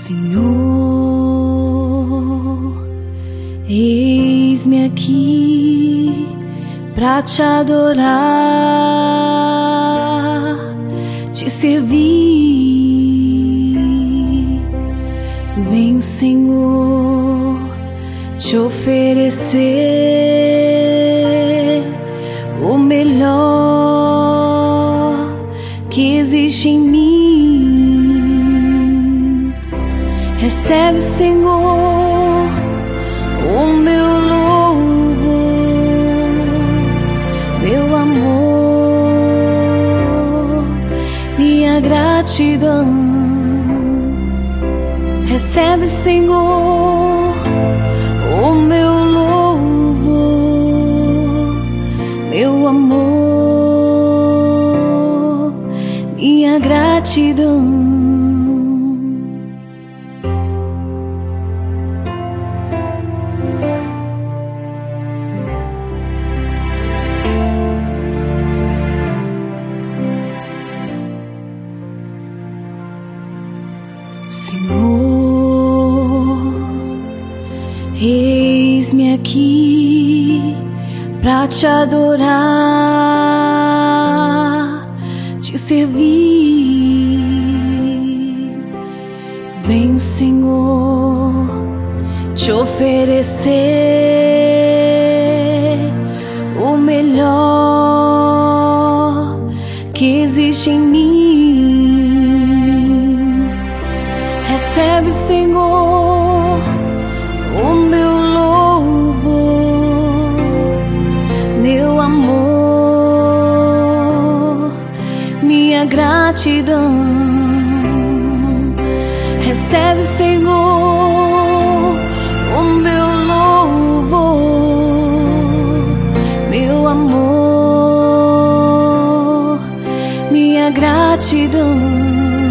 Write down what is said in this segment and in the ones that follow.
Senhor, eis-me aqui pra te adorar, te servir. Venho, Senhor, te oferecer o melhor que existe em mim. Recebe, Senhor, o meu louvor, meu amor, minha gratidão. Recebe, Senhor, o meu louvor, meu amor, minha gratidão. Senhor, eis-me aqui pra te adorar, te servir. Venho, Senhor, te oferecer o melhor que existe em mim. Recebe, Senhor, o meu louvor, meu amor, minha gratidão. Recebe, Senhor, o meu louvor, meu amor, minha gratidão.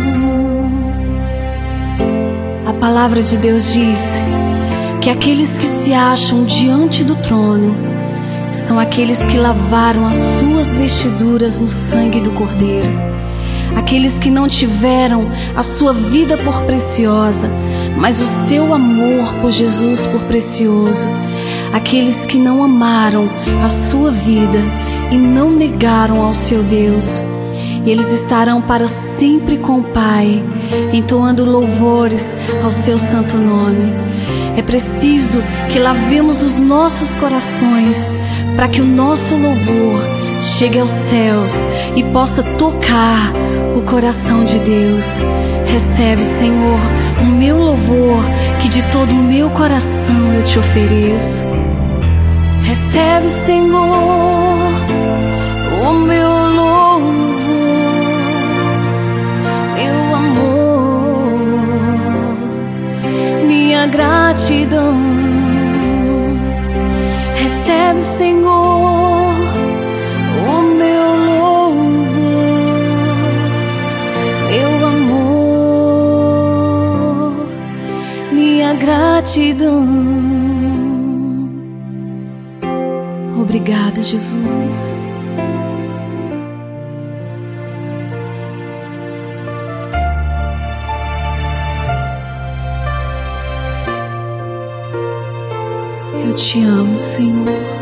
A palavra de Deus diz que aqueles que se acham diante do trono são aqueles que lavaram as suas vestiduras no sangue do Cordeiro, aqueles que não tiveram a sua vida por preciosa, mas o seu amor por Jesus por precioso, aqueles que não amaram a sua vida e não negaram ao seu Deus. E eles estarão para sempre com o Pai, entoando louvores ao seu santo nome. É preciso que lavemos os nossos corações para que o nosso louvor chegue aos céus e possa tocar o coração de Deus. Recebe, Senhor, o meu louvor, que de todo o meu coração eu te ofereço. Recebe, Senhor, o meu louvor, meu amor, minha gratidão. Recebe, Senhor, o meu louvor, meu amor, minha gratidão. Obrigado, Jesus. Eu te amo, Senhor.